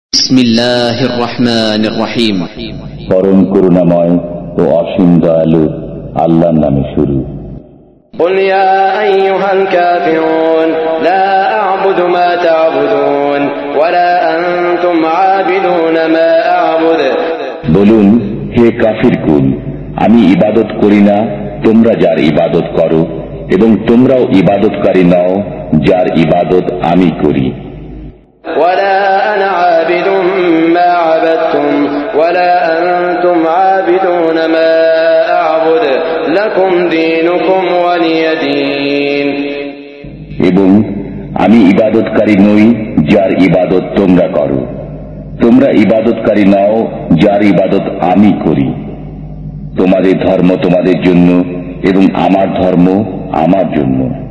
বিসমিল্লাহির রহমানির রহিম। পরম করুণাময় ও অসীম দয়ালু আল্লাহর নামে শুরু। قل يا أيها الكافرون لا أعبد ما تعبدون ولا أنتم عابدون ما أعبد। বলুন, হে কাফিরকুল, আমি ইবাদত করি না তোমরা যার ইবাদত করো, এবং তোমরাও ইবাদতকারী নও যার ইবাদত আমি করি। ولا أنا عابد ما عبدتم ولا أنتم عابدون ما أعبد لكم دينكم ولي دين। এবং আমি ইবাদতকারী নই যার ইবাদত তোমরা করো, তোমরা ইবাদতকারী নও যার ইবাদত আমি করি। তোমাদের ধর্ম তোমাদের জন্য এবং আমার ধর্ম আমার জন্য।